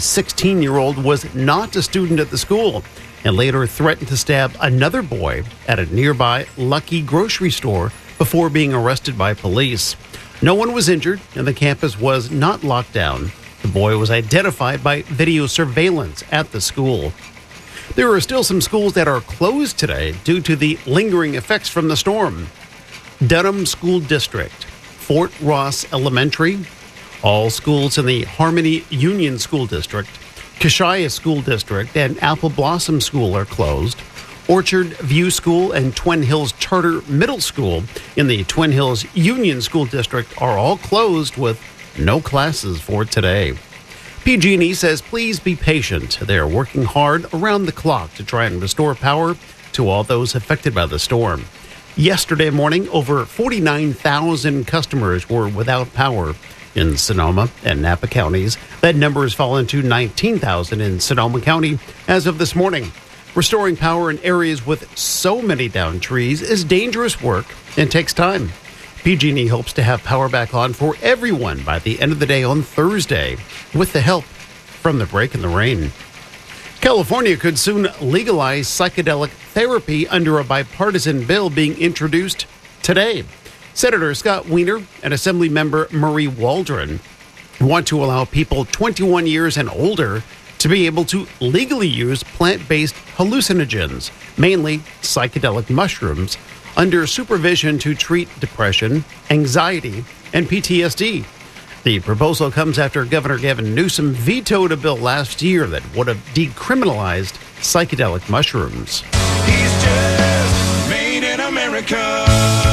16-year-old was not a student at the school and later threatened to stab another boy at a nearby Lucky grocery store before being arrested by police. No one was injured, and the campus was not locked down. The boy was identified by video surveillance at the school. There are still some schools that are closed today due to the lingering effects from the storm. Dunham School District, Fort Ross Elementary, all schools in the Harmony Union School District, Kashaya School District, and Apple Blossom School are closed. Orchard View School and Twin Hills Charter Middle School in the Twin Hills Union School District are all closed with no classes for today. PG&E says please be patient. They are working hard around the clock to try and restore power to all those affected by the storm. Yesterday morning, over 49,000 customers were without power in Sonoma and Napa counties. That number has fallen to 19,000 in Sonoma County as of this morning. Restoring power in areas with so many downed trees is dangerous work and takes time. PG&E hopes to have power back on for everyone by the end of the day on Thursday, with the help from the break in the rain. California could soon legalize psychedelic therapy under a bipartisan bill being introduced today. Senator Scott Wiener and Assemblymember Murray Waldron want to allow people 21 years and older to be able to legally use plant-based hallucinogens, mainly psychedelic mushrooms, under supervision to treat depression, anxiety, and PTSD. The proposal comes after Governor Gavin Newsom vetoed a bill last year that would have decriminalized psychedelic mushrooms. He's just made in America.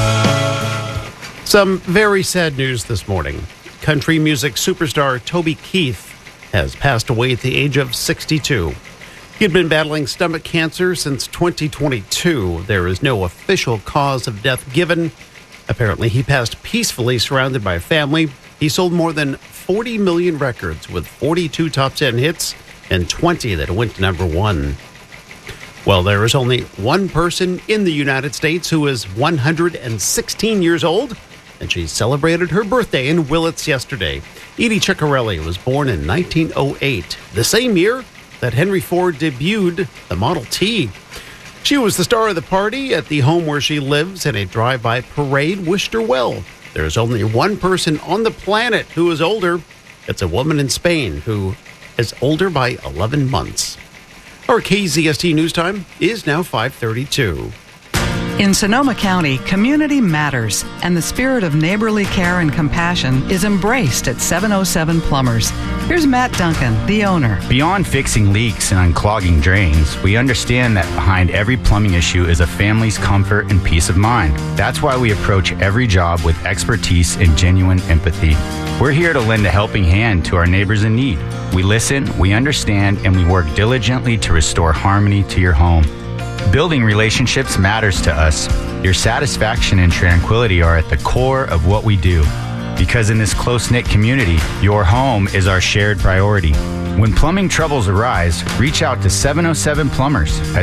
Some very sad news this morning. Country music superstar Toby Keith has passed away at the age of 62. He had been battling stomach cancer since 2022. There is no official cause of death given. Apparently, he passed peacefully surrounded by family. He sold more than 40 million records with 42 top 10 hits and 20 that went to number one. Well, there is only one person in the United States who is 116 years old, and she celebrated her birthday in Willits yesterday. Edie Ciccarelli was born in 1908, the same year that Henry Ford debuted the Model T. She was the star of the party at the home where she lives, and a drive-by parade wished her well. There's only one person on the planet who is older. It's a woman in Spain who is older by 11 months. Our KZST News Time is now 5:32. In Sonoma County, community matters, and the spirit of neighborly care and compassion is embraced at 707 Plumbers. Here's Matt Duncan, the owner. Beyond fixing leaks and unclogging drains, we understand that behind every plumbing issue is a family's comfort and peace of mind. That's why we approach every job with expertise and genuine empathy. We're here to lend a helping hand to our neighbors in need. We listen, we understand, and we work diligently to restore harmony to your home. Building relationships matters to us. Your satisfaction and tranquility are at the core of what we do. Because in this close-knit community, your home is our shared priority. When plumbing troubles arise, reach out to 707 Plumbers at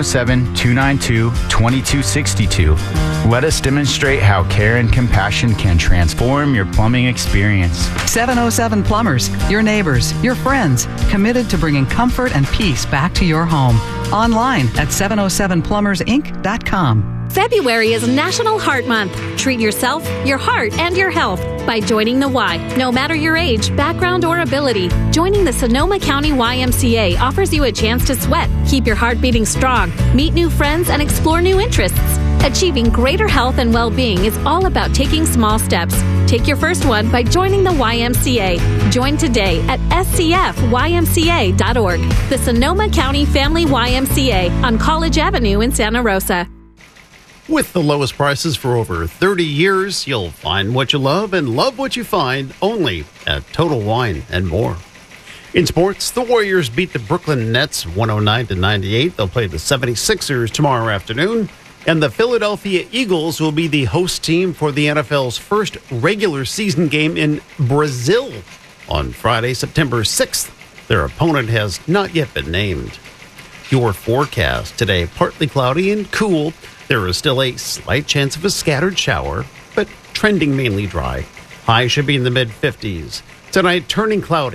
707-292-2262. Let us demonstrate how care and compassion can transform your plumbing experience. 707 Plumbers, your neighbors, your friends, committed to bringing comfort and peace back to your home. Online at 707plumbersinc.com. February is National Heart Month. Treat yourself, your heart, and your health by joining the Y. No matter your age, background, or ability, joining the Sonoma County YMCA offers you a chance to sweat, keep your heart beating strong, meet new friends, and explore new interests. Achieving greater health and well-being is all about taking small steps. Take your first one by joining the YMCA. Join today at scfymca.org. The Sonoma County Family YMCA on College Avenue in Santa Rosa. With the lowest prices for over 30 years, you'll find what you love and love what you find only at Total Wine and More. In sports, the Warriors beat the Brooklyn Nets 109-98. They'll play the 76ers tomorrow afternoon. And the Philadelphia Eagles will be the host team for the NFL's first regular season game in Brazil on Friday, September 6th. Their opponent has not yet been named. Your forecast today, partly cloudy and cool. There is still a slight chance of a scattered shower, but trending mainly dry. High should be in the mid-50s. Tonight, turning cloudy.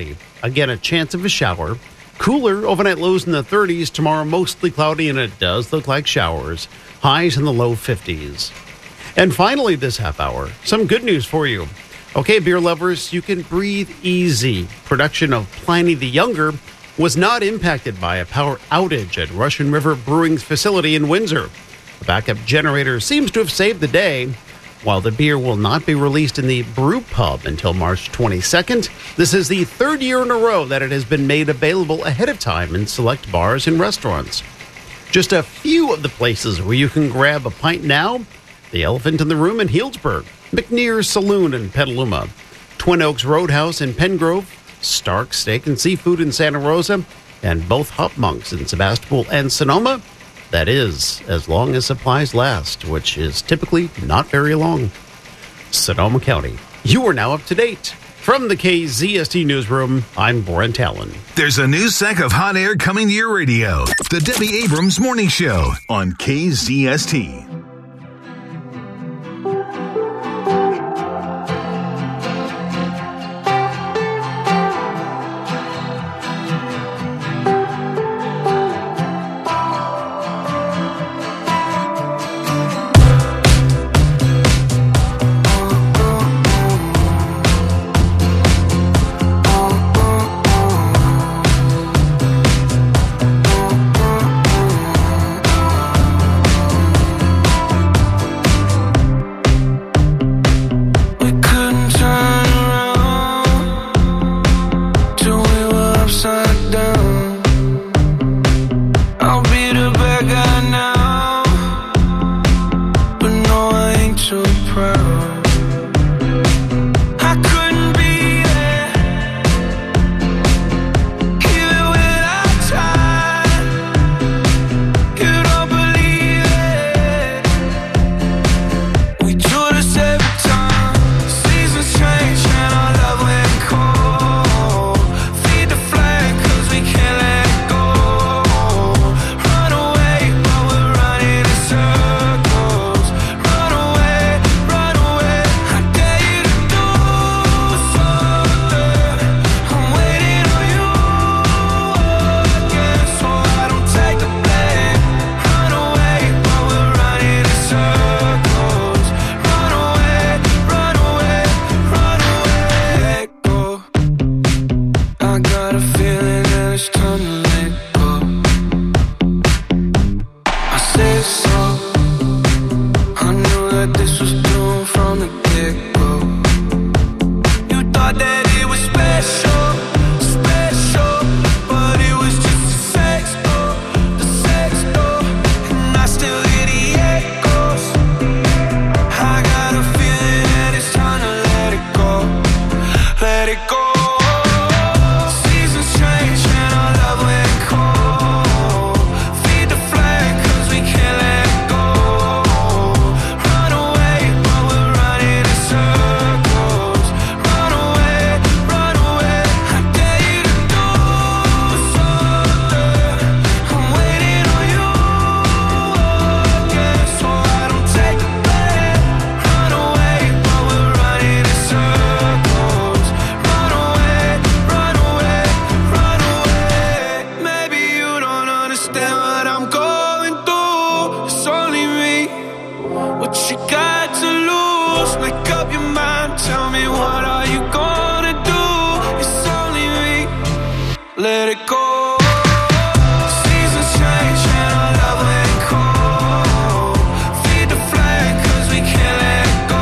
Again, a chance of a shower. Cooler, overnight lows in the 30s. Tomorrow, mostly cloudy, and it does look like showers. Highs in the low 50s. And finally, this half hour, some good news for you. Okay, beer lovers, you can breathe easy. Production of Pliny the Younger was not impacted by a power outage at Russian River Brewing's facility in Windsor. The backup generator seems to have saved the day. While the beer will not be released in the brew pub until March 22nd, this is the third year in a row that it has been made available ahead of time in select bars and restaurants. Just a few of the places where you can grab a pint now: the Elephant in the Room in Healdsburg, McNear's Saloon in Petaluma, Twin Oaks Roadhouse in Pengrove, Stark Steak and Seafood in Santa Rosa, and both Hop Monks in Sebastopol and Sonoma. That is, as long as supplies last, which is typically not very long. Sonoma County, you are now up to date. From the KZST Newsroom, I'm Brent Allen. There's a new sec of hot air coming to your radio. The Debbie Abrams Morning Show on KZST. Let it go. Seasons change and our love ain't cold. Feed the flag 'cause we can't let go.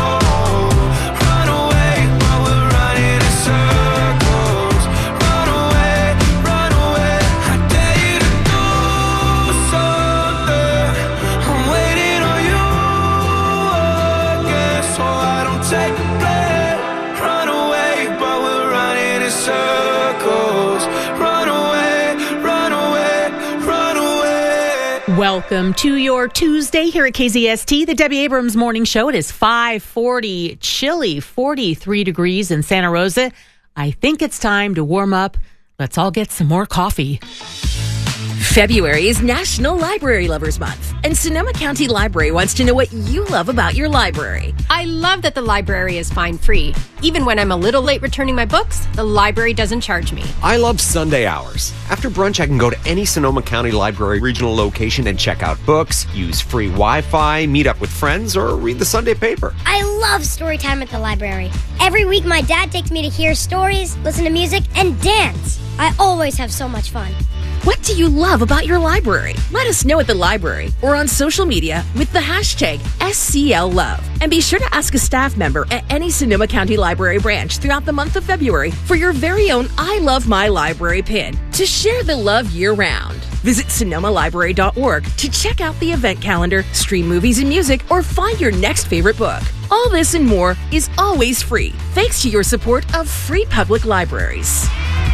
Run away while we're running in circles. Run away, I dare you to do something. I'm waiting on you again, so I don't take the blame. Run away while we're running in circles. Welcome to your Tuesday here at KZST, the Debbie Abrams Morning Show. It is 5:40, chilly, 43 degrees in Santa Rosa. I think it's time to warm up. Let's all get some more coffee. February is National Library Lovers Month, and Sonoma County Library wants to know what you love about your library. I love that the library is fine-free. Even when I'm a little late returning my books, the library doesn't charge me. I love Sunday hours. After brunch, I can go to any Sonoma County Library regional location and check out books, use free Wi-Fi, meet up with friends, or read the Sunday paper. I love story time at the library. Every week, my dad takes me to hear stories, listen to music, and dance. I always have so much fun. What do you love about your library? Let us know at the library or on social media with the hashtag SCLLove. And be sure to ask a staff member at any Sonoma County Library branch throughout the month of February for your very own I Love My Library pin to share the love year-round. Visit sonomalibrary.org to check out the event calendar, stream movies and music, or find your next favorite book. All this and more is always free, thanks to your support of free public libraries.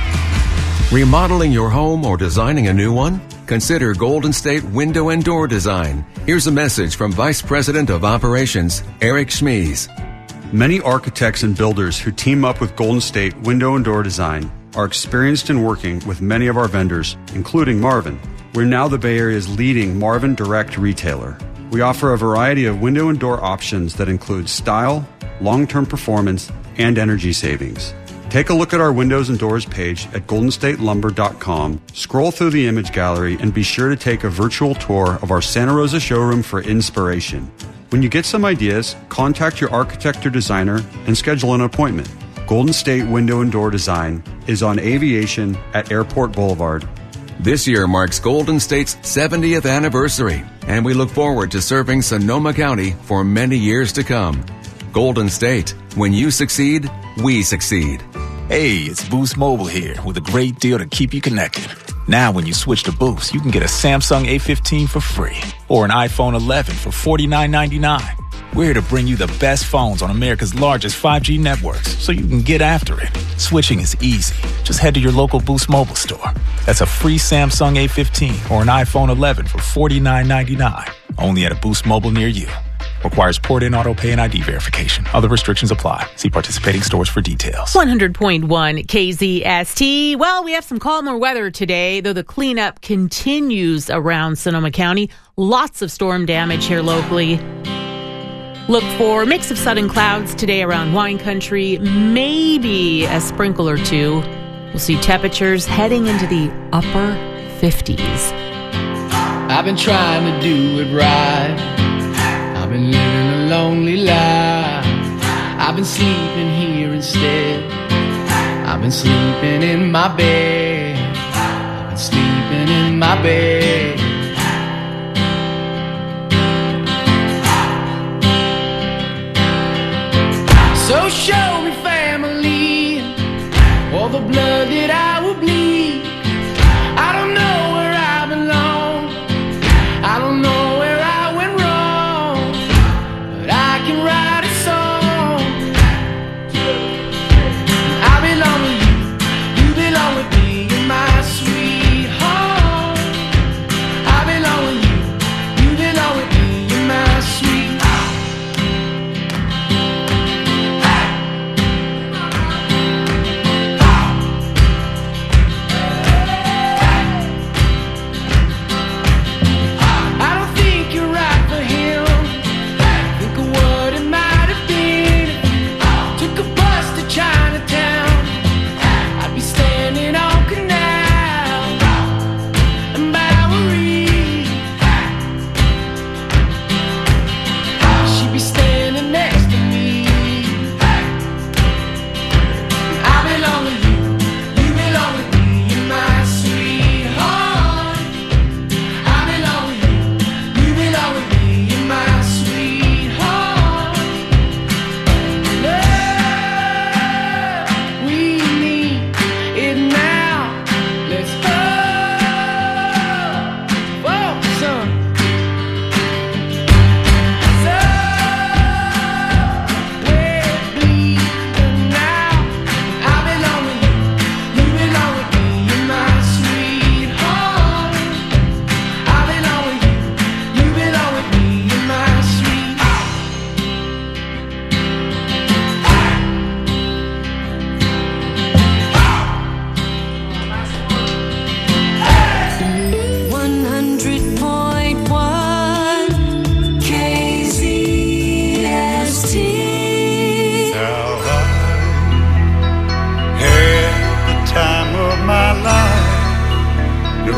Remodeling your home or designing a new one? Consider Golden State Window and Door Design. Here's a message from Vice President of Operations, Eric Schmees. Many architects and builders who team up with Golden State Window and Door Design are experienced in working with many of our vendors, including Marvin. We're now the Bay Area's leading Marvin Direct retailer. We offer a variety of window and door options that include style, long-term performance, and energy savings. Take a look at our windows and doors page at goldenstatelumber.com, scroll through the image gallery, and be sure to take a virtual tour of our Santa Rosa showroom for inspiration. When you get some ideas, contact your architect or designer and schedule an appointment. Golden State Window and Door Design is on Aviation at Airport Boulevard. This year marks Golden State's 70th anniversary, and we look forward to serving Sonoma County for many years to come. Golden State, when you succeed, we succeed. Hey, it's Boost Mobile here with a great deal to keep you connected. Now when you switch to Boost, you can get a Samsung A15 for free or an iPhone 11 for $49.99. We're here to bring you the best phones on America's largest 5G networks so you can get after it. Switching is easy. Just head to your local Boost Mobile store. That's a free Samsung A15 or an iPhone 11 for $49.99. Only at a Boost Mobile near you. Requires port-in auto pay and ID verification. Other restrictions apply. See participating stores for details. 100.1 KZST. Well, we have some calmer weather today, though the cleanup continues around Sonoma County. Lots of storm damage here locally. Look for a mix of sun and clouds today around wine country, maybe a sprinkle or two. We'll see temperatures heading into the upper 50s. I've been trying to do it right. I've been living a lonely life. I've been sleeping here instead. I've been sleeping in my bed. I've been sleeping in my bed. So show me family, all the blood that I will bleed. I don't know where I belong. I don't know where I went wrong, but I can write a song. I belong with you, you belong with me, you're my sweetheart.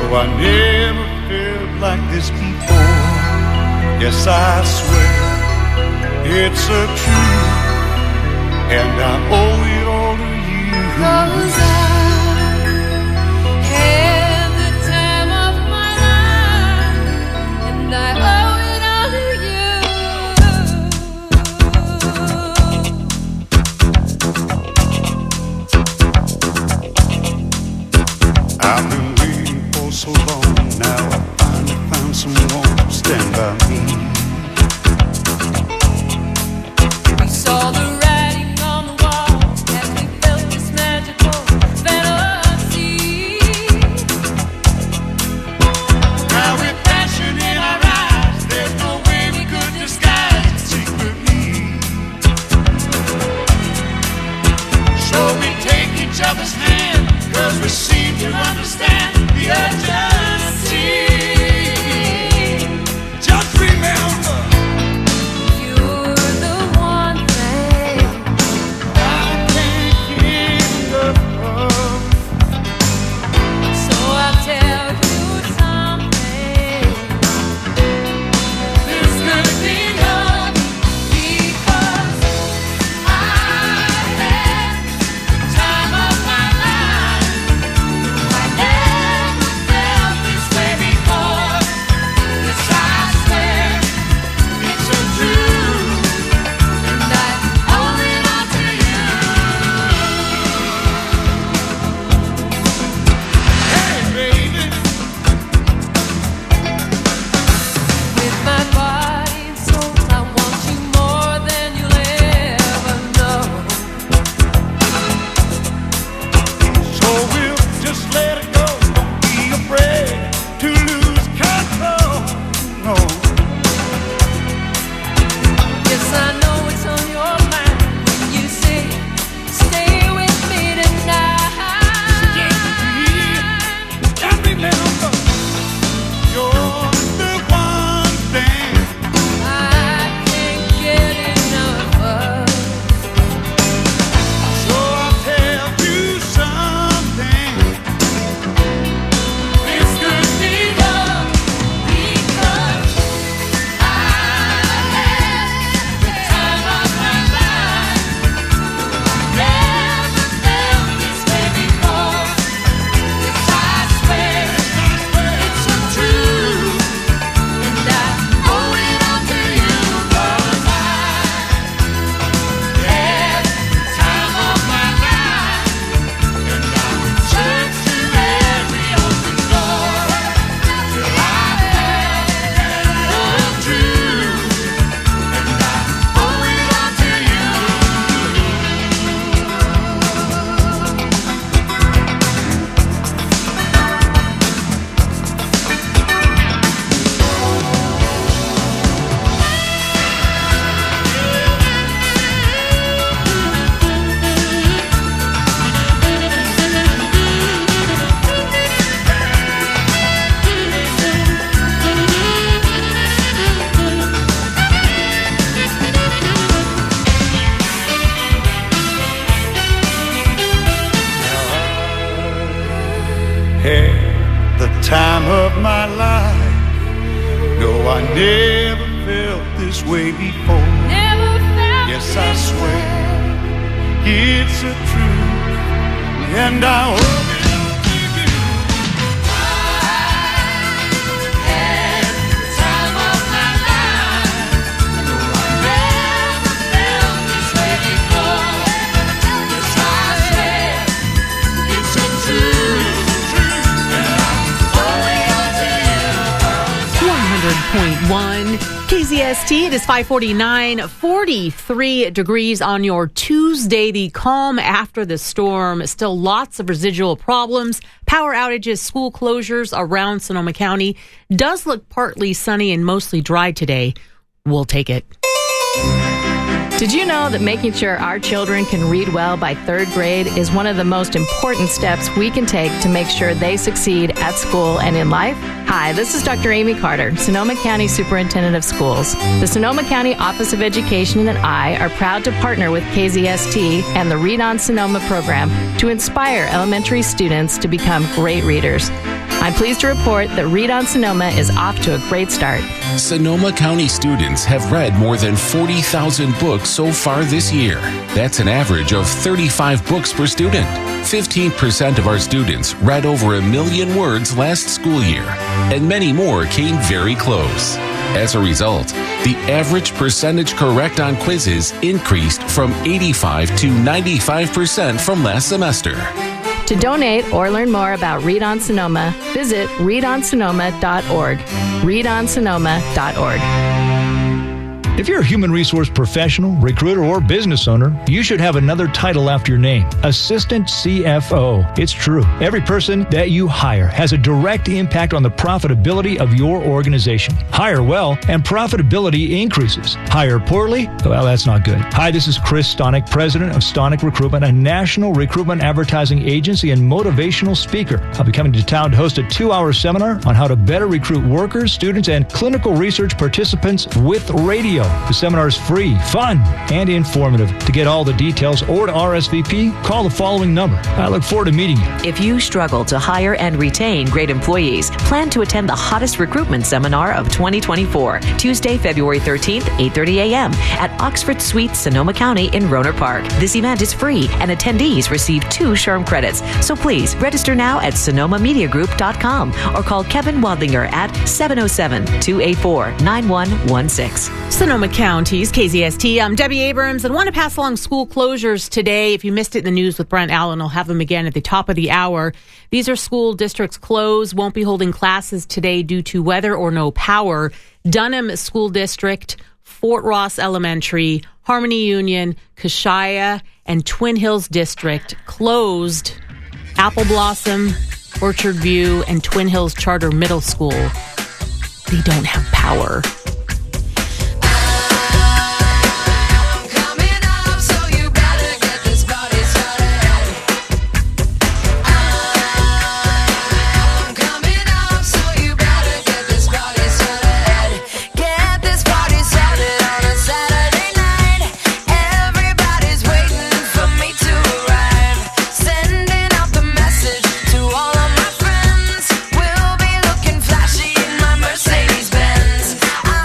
I never felt like this before. Yes, I swear it's a truth, and I owe it all to you. 'Cause I had the time of my life, and I owe it all to you. I've been waiting for so long, now I finally found someone to stand by me. We saw the writing on the wall as we felt this magical fantasy. Now with passion in our eyes, there's no way we could disguise it secretly. So we take each other's hand, 'cause we seem to understand the urgency. Just remember, You're the one thing I can't get enough of. So I'll tell you something. This could be love, because I had the time of my life. I never felt this way before. Yes, I swear it's a truth, and I owe it all to you. Hey, baby, With my body and soul, I want you more than you'll ever know. so we'll just let it go. Don't be afraid to lose control. No. Yes, I know it's on your mind when you say, stay with me tonight. And remember, you're the one thing I can't get enough of. So I'll tell you something. This could be love, because I had the time of my life. Never felt this way before. Yes, I swear it's a truth, and I owe it all to you. 'Cause I had the time of my life, and I would search through every open door till I found the truth, and I owe it all to you. Had the time of my life. No, I never felt this way before. Never felt Yes, I swear it's a truth, and I owe it all to you. had the time of my life. No, I never felt this way before. Yes, I swear it's a truth, and I owe it all to you. 100.1 KZST. It is 5:49, 43 degrees on your Tuesday. The calm after the storm. Still lots of residual problems. Power outages, school closures around Sonoma County. Does look partly sunny and mostly dry today. We'll take it. Did you know that making sure our children can read well by third grade is one of the most important steps we can take to make sure they succeed at school and in life? Hi, this is Dr. Amy Carter, Sonoma County Superintendent of Schools. The Sonoma County Office of Education and I are proud to partner with KZST and the Read on Sonoma program to inspire elementary students to become great readers. I'm pleased to report that Read on Sonoma is off to a great start. Sonoma County students have read more than 40,000 books so far this year. That's an average of 35 books per student. 15% of our students read over 1 million words last school year, and many more came very close. As a result, the average percentage correct on quizzes increased from 85 to 95% from last semester. To donate or learn more about Read on Sonoma, visit readonsonoma.org. readonsonoma.org. If you're a human resource professional, recruiter, or business owner, you should have another title after your name, Assistant CFO. It's true. Every person that you hire has a direct impact on the profitability of your organization. Hire well, and profitability increases. Hire poorly? Well, that's not good. Hi, this is Chris Stonick, president of Stonick Recruitment, a national recruitment advertising agency and motivational speaker. I'll be coming to town to host a 2-hour seminar on how to better recruit workers, students, and clinical research participants with radio. The seminar is free, fun, and informative. To get all the details or to RSVP, call the following number. I look forward to meeting you. If you struggle to hire and retain great employees, plan to attend the hottest recruitment seminar of 2024, Tuesday, February 13th, 8:30 a.m. at Oxford Suite, Sonoma County in Rohnert Park. This event is free, and attendees receive 2 SHRM credits. So please register now at sonomamediagroup.com or call Kevin Wadlinger at 707-284-9116. Sonoma County's KZST. I'm Debbie Abrams, and want to pass along school closures today. If you missed it in the news with Brent Allen, I'll have them again at the top of the hour. These are school districts closed, won't be holding classes today due to weather or no power. Dunham School District, Fort Ross Elementary, Harmony Union, Kashaya, and Twin Hills District closed. Apple Blossom, Orchard View, and Twin Hills Charter Middle School, they don't have power. Mercedes-Benz.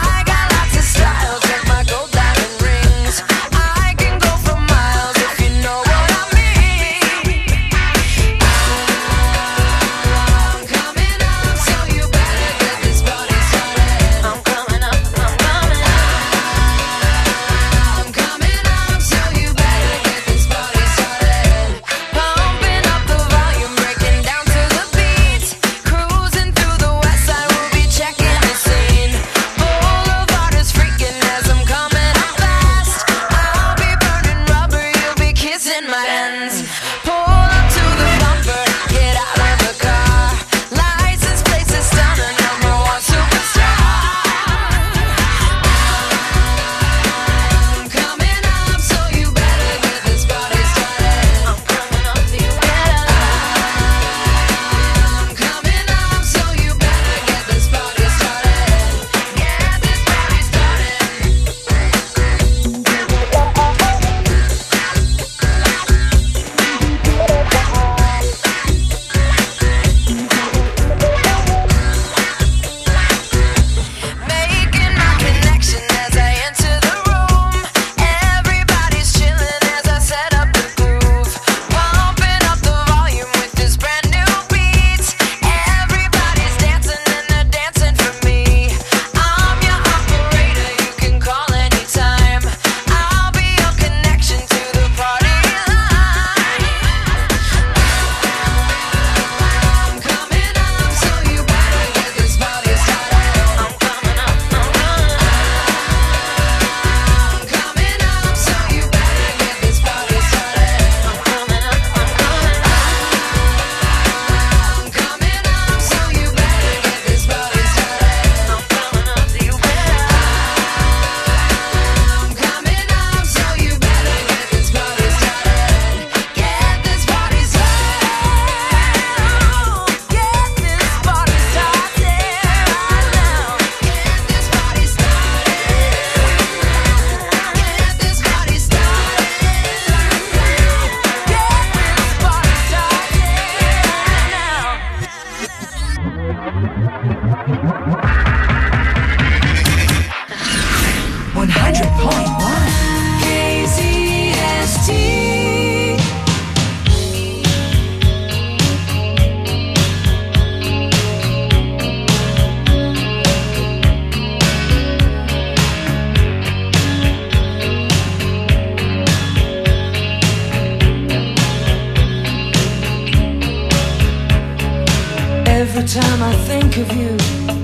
Every time I think of you,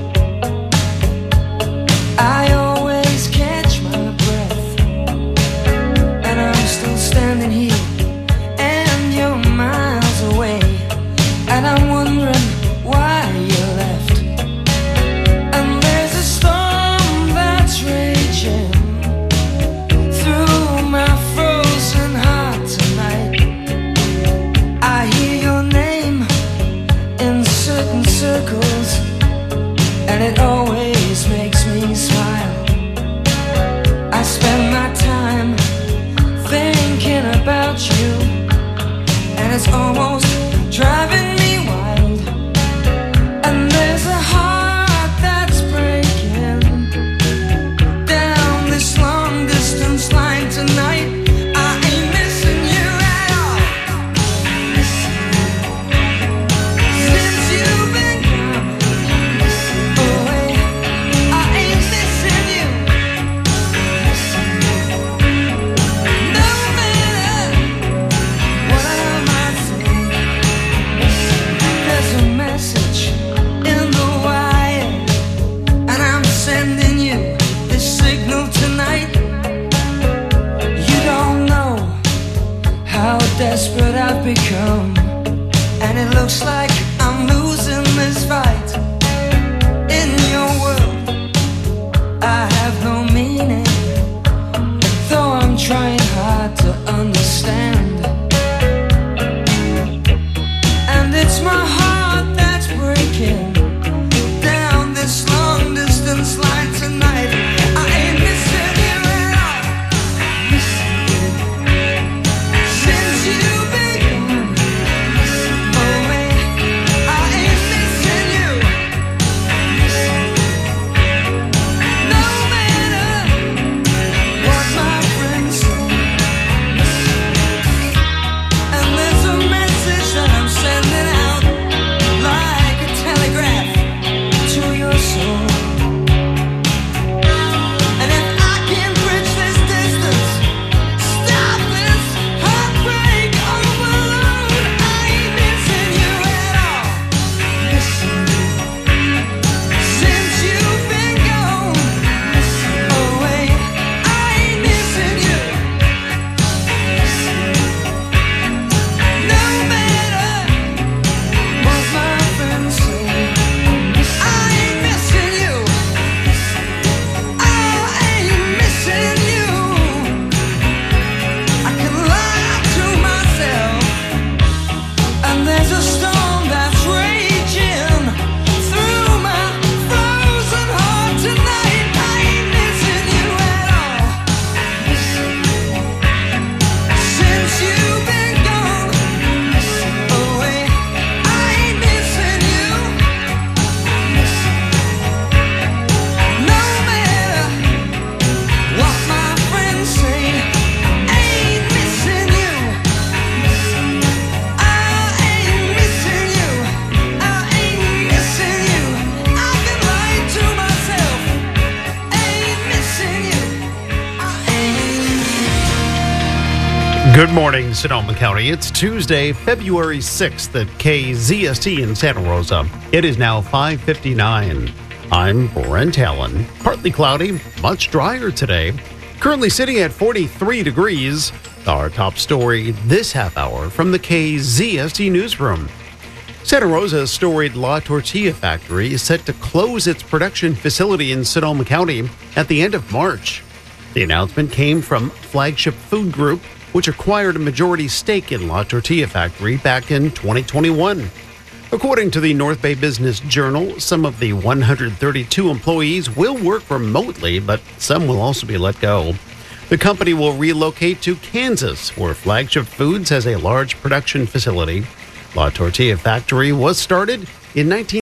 I always catch my breath, and I'm still standing here, and you're miles away, and I'm wondering why you left. And there's a storm that's raging through my frozen heart tonight. I hear your name in certain circles, and it always makes me smile. I spend my time thinking about you, and it's almost driving me wild. And there's a heart that's breaking down this long distance line tonight. I ain't missing you at all. Since you've been gone away, I ain't missing you. No matter what I might say, there's a message in the wire, and I'm sending you this signal tonight. You don't know how desperate I've become, and it looks like I'm losing this fight. In your world, I have no meaning, though I'm trying hard to understand. And it's my heart that's breaking down this long distance line tonight. I ain't missing you at all. Since you've been gone away, I ain't missing you. No matter what my friends say. And there's a message that I'm sending out like a telegraph to your soul. And if I can bridge this distance, stop this heartbreak overload, I ain't missing you at all. Since you've been gone away, I ain't missing you. No matter what my friends say, I ain't missing you. I ain't missing you. I can lie to myself, and there's a storm that's raging through my frozen heart tonight. I ain't missing you at all. Since you've been gone away, I ain't missing you. No matter what my friends say, ain't missing you. I ain't missing you. I ain't missing you. I can lie to myself. Ain't missing you. Good morning, Sonoma County. It's Tuesday, February 6th at KZST in Santa Rosa. It is now 5:59. I'm Brent Allen. Partly cloudy, much drier today. Currently sitting at 43 degrees. Our top story this half hour from the KZST newsroom. Santa Rosa's storied La Tortilla factory is set to close its production facility in Sonoma County at the end of March. The announcement came from Flagship Food Group, which acquired a majority stake in La Tortilla factory back in 2021. According to the North Bay Business Journal, some of the 132 employees will work remotely, but some will also be let go. The company will relocate to Kansas, where Flagship Foods has a large production facility. La Tortilla factory was started in